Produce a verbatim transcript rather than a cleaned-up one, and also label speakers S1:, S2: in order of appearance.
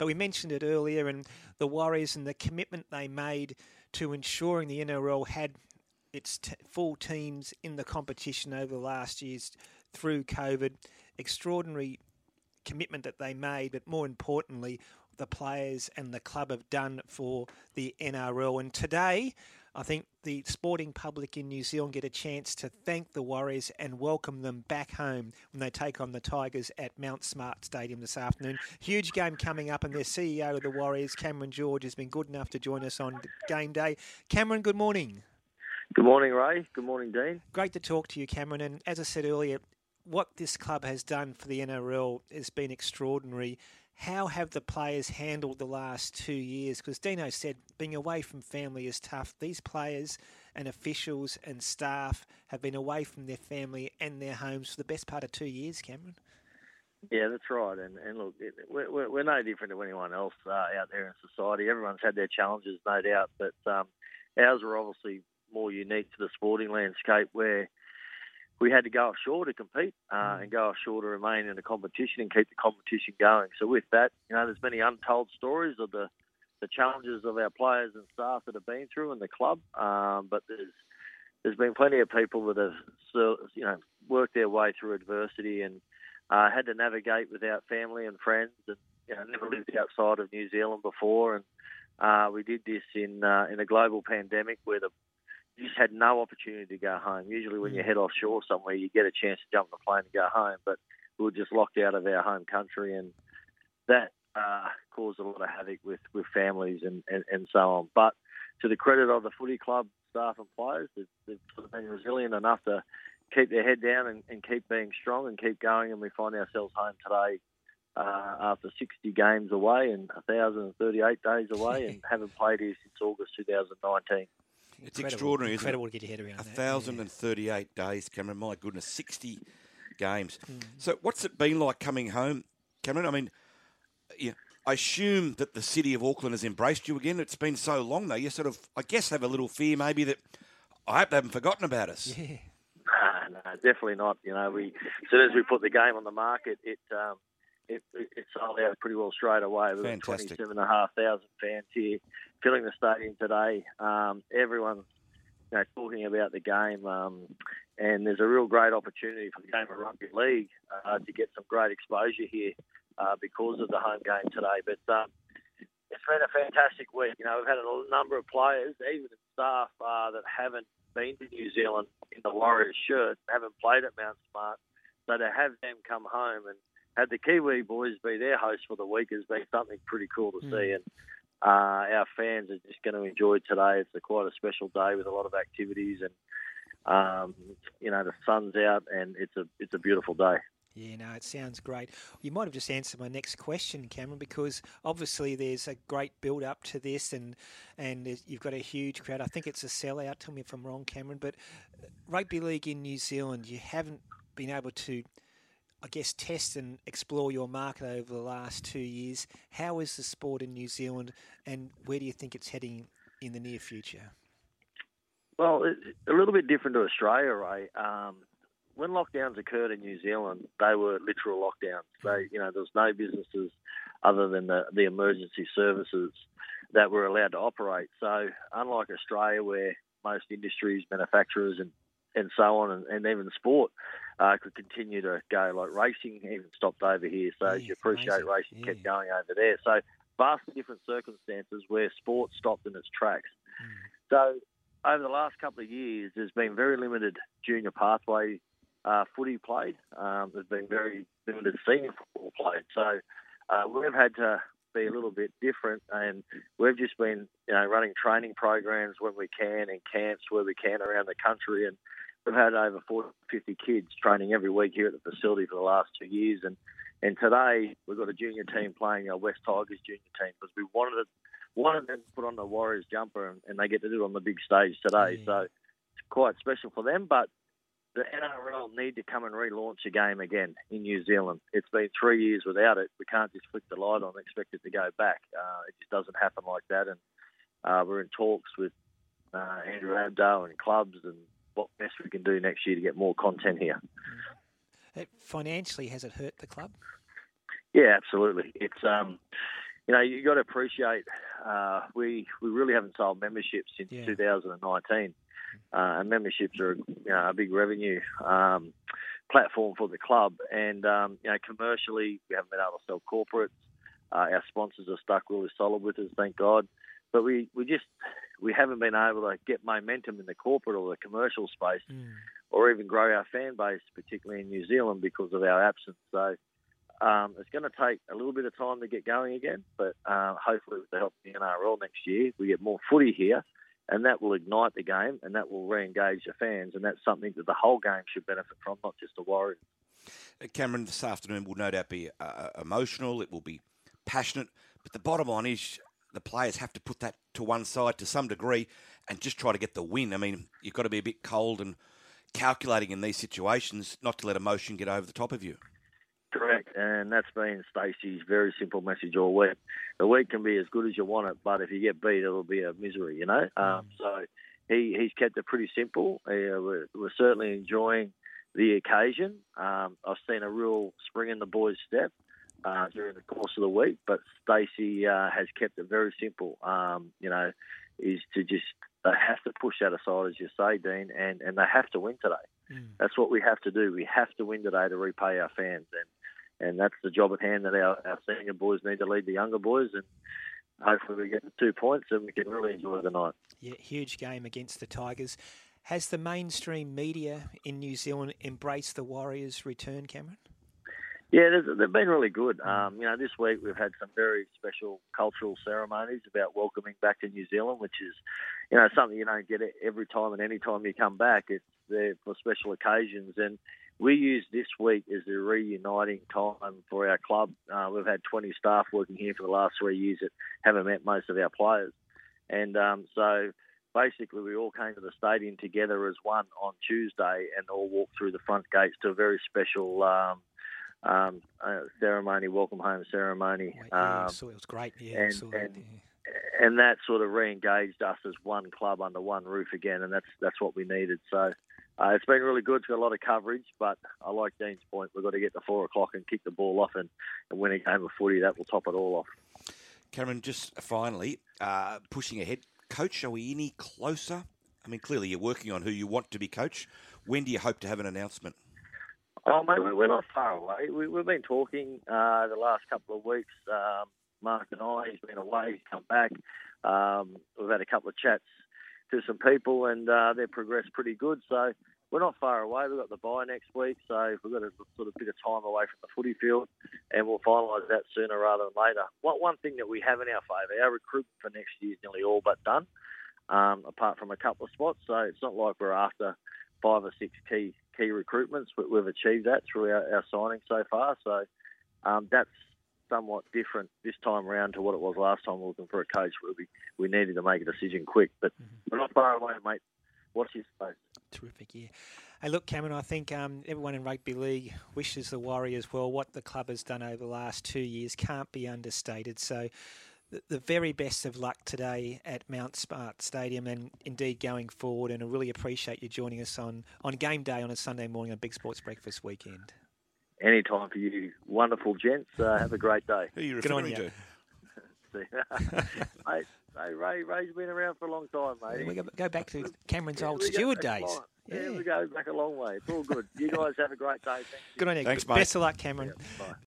S1: But we mentioned it earlier, and the Warriors and the commitment they made to ensuring the N R L had its t- full teams in the competition over the last years through COVID. Extraordinary commitment that they made, but more importantly, the players and the club have done for the N R L. And today, I think the sporting public in New Zealand get a chance to thank the Warriors and welcome them back home when they take on the Tigers at Mount Smart Stadium this afternoon. Huge game coming up, and their C E O of the Warriors, Cameron George, has been good enough to join us on game day. Cameron, good morning.
S2: Good morning, Ray. Good morning, Dean.
S1: Great to talk to you, Cameron. And as I said earlier, what this club has done for the N R L has been extraordinary. How have the players handled the last two years? Because Dino said being away from family is tough. These players and officials and staff have been away from their family and their homes for the best part of two years, Cameron.
S2: Yeah, that's right. And, and look, it, we're, we're no different to anyone else uh, out there in society. Everyone's had their challenges, no doubt. But um, ours are obviously more unique to the sporting landscape, where we had to go offshore to compete uh, and go offshore to remain in the competition and keep the competition going. So with that, you know, there's many untold stories of the, the challenges of our players and staff that have been through in the club. Um, but there's there's been plenty of people that have, you know, worked their way through adversity and uh, had to navigate without family and friends, and you know, never lived outside of New Zealand before. And uh, we did this in uh, in a global pandemic where the you just had no opportunity to go home. Usually when you head offshore somewhere, you get a chance to jump on a plane and go home. But we were just locked out of our home country, and that uh, caused a lot of havoc with, with families and, and, and so on. But to the credit of the footy club staff and players, they've, they've sort of been resilient enough to keep their head down and, and keep being strong and keep going. And we find ourselves home today uh, after sixty games away and one thousand thirty-eight days away and haven't played here since August two thousand nineteen.
S3: It's incredible, extraordinary, isn't
S1: incredible
S3: it?
S1: to get your head around
S3: one
S1: that.
S3: thousand thirty-eight
S1: yeah.
S3: days, Cameron. My goodness, sixty games.
S1: Mm.
S3: So what's it been like coming home, Cameron? I mean, yeah, I assume that the city of Auckland has embraced you again. It's been so long, though. You sort of, I guess, have a little fear maybe that I hope they haven't forgotten about us.
S1: Yeah.
S2: No, no, definitely not. You know, we as soon as we put the game on the market, it um, it, it, it sold out pretty well straight away. We've got twenty-seven and a half thousand fans here filling the stadium today. Um, everyone's you know, talking about the game, um, and there's a real great opportunity for the game of rugby league uh, to get some great exposure here uh, because of the home game today. But um, it's been a fantastic week. You know, we've had a number of players, even staff, uh, that haven't been to New Zealand in the Warriors shirt, haven't played at Mount Smart. So to have them come home and have the Kiwi boys be their host for the week has been something pretty cool to mm. see. And uh, our fans are just going to enjoy today. It's a, quite a special day with a lot of activities, and um, you know the sun's out, and it's a it's a beautiful day.
S1: Yeah, no, it sounds great. You might have just answered my next question, Cameron, because obviously there's a great build-up to this, and and you've got a huge crowd. I think it's a sellout. Tell me if I'm wrong, Cameron, but rugby league in New Zealand, you haven't been able to, I guess, test and explore your market over the last two years. How is the sport in New Zealand, and where do you think it's heading in the near future?
S2: Well, it's a little bit different to Australia, Ray. Um, when lockdowns occurred in New Zealand, they were literal lockdowns. They, you know, there was no businesses other than the, the emergency services that were allowed to operate. So unlike Australia, where most industries, manufacturers and, and so on, and, and even sport uh, could continue to go, like racing even stopped over here. So
S1: yeah,
S2: as you appreciate,
S1: amazing.
S2: racing
S1: yeah.
S2: kept going over there. So vastly different circumstances where sport stopped in its tracks.
S1: Mm.
S2: So over the last couple of years, there's been very limited junior pathway uh, footy played. Um, there's been very limited senior football played. So uh, we've had to be a little bit different, and we've just been, you know, running training programs when we can and camps where we can around the country. And we've had over forty, fifty kids training every week here at the facility for the last two years. And, and today we've got a junior team playing our West Tigers junior team because we wanted it. Wanted them to put on the Warriors jumper, and, and they get to do it on the big stage today.
S1: Yeah.
S2: So it's quite special for them. But the N R L need to come and relaunch a game again in New Zealand. It's been three years without it. We can't just flick the light on and expect it to go back. Uh, it just doesn't happen like that. And uh, we're in talks with uh, Andrew Abdo and clubs and what best we can do next year to get more content here.
S1: It, financially, has it hurt the club?
S2: Yeah, absolutely. It's um. you know, you got to appreciate uh, we we really haven't sold memberships since
S1: Yeah.
S2: two thousand nineteen, uh, and memberships are you know, a big revenue um, platform for the club. And um, you know, commercially, we haven't been able to sell corporates. Uh, our sponsors are stuck really solid with us, thank God. But we, we just we haven't been able to get momentum in the corporate or the commercial space,
S1: Mm.
S2: or even grow our fan base, particularly in New Zealand, because of our absence. So um, it's going to take a little bit of time to get going again, but uh, hopefully with the help of the N R L next year, we get more footy here, and that will ignite the game, and that will re-engage the fans, and that's something that the whole game should benefit from, not just the Warriors.
S3: Cameron, this afternoon will no doubt be uh, emotional, it will be passionate, but the bottom line is the players have to put that to one side to some degree and just try to get the win. I mean, you've got to be a bit cold and calculating in these situations, not to let emotion get over the top of you.
S2: Correct, and that's been Stacey's very simple message all week. The week can be as good as you want it, but if you get beat, it'll be a misery, you know? Mm. Um, so he, he's kept it pretty simple. Uh, we're, we're certainly enjoying the occasion. Um, I've seen a real spring in the boys' step uh, during the course of the week, but Stacey uh, has kept it very simple, um, you know, is to just, they have to push that aside, as you say, Dean, and, and they have to win today. Mm. That's what we have to do. We have to win today to repay our fans, and and that's the job at hand that our, our senior boys need to lead the younger boys, and hopefully we get the two points and we can really enjoy the night.
S1: Yeah, huge game against the Tigers. Has the mainstream media in New Zealand embraced the Warriors' return, Cameron?
S2: Yeah, they've been really good. Um, you know, this week we've had some very special cultural ceremonies about welcoming back to New Zealand, which is, you know, something you don't get every time and any time you come back. It's there for special occasions, and we use this week as a reuniting time for our club. Uh, we've had twenty staff working here for the last three years that haven't met most of our players, and um, so basically we all came to the stadium together as one on Tuesday and all walked through the front gates to a very special Um, Um, uh, ceremony, welcome home ceremony.
S1: Yeah,
S2: um,
S1: so it was great. Yeah,
S2: and,
S1: saw that,
S2: and,
S1: yeah.
S2: and that sort of re-engaged us as one club under one roof again, and that's that's what we needed. So uh, it's been really good. It's got a lot of coverage, but I like Dean's point. We've got to get to four o'clock and kick the ball off and, and win a game of footy. That will top it all off.
S3: Cameron, just finally, uh, pushing ahead, Coach, are we any closer? I mean, clearly you're working on who you want to be coach. When do you hope to have an announcement?
S2: Oh, mate, we're not far away. We, we've been talking uh, the last couple of weeks. Um, Mark and I, he's been away, he's come back. Um, we've had a couple of chats to some people, and uh, they've progressed pretty good. So we're not far away. We've got the bye next week, so we've got a sort of bit of time away from the footy field, and we'll finalise that sooner rather than later. One, one thing that we have in our favour, our recruitment for next year is nearly all but done, um, apart from a couple of spots. So it's not like we're after five or six key key recruitments, but we've achieved that through our, our signing so far. So um, that's somewhat different this time around to what it was last time we were looking for a coach where we, we needed to make a decision quick. But mm-hmm. we're not far away, mate. Watch this space.
S1: Terrific, yeah. Hey, look, Cameron, I think um, everyone in rugby league wishes the Warriors well. What the club has done over the last two years can't be understated. So the very best of luck today at Mount Smart Stadium and indeed going forward. And I really appreciate you joining us on, on game day on a Sunday morning on Big Sports Breakfast weekend.
S2: Anytime for you. Wonderful, gents. Uh, have a great day.
S3: Who are you
S1: Good on
S3: referring
S1: you.
S3: to?
S2: Mate, hey, Ray, Ray's been around for a long time, mate.
S1: We go back to Cameron's
S2: yeah,
S1: old steward days.
S2: Yeah. yeah, we go back a long way. It's all good. You guys have a great day. Thank you.
S1: Good on you.
S3: Thanks, mate.
S1: Best of luck, Cameron.
S2: Yeah, bye.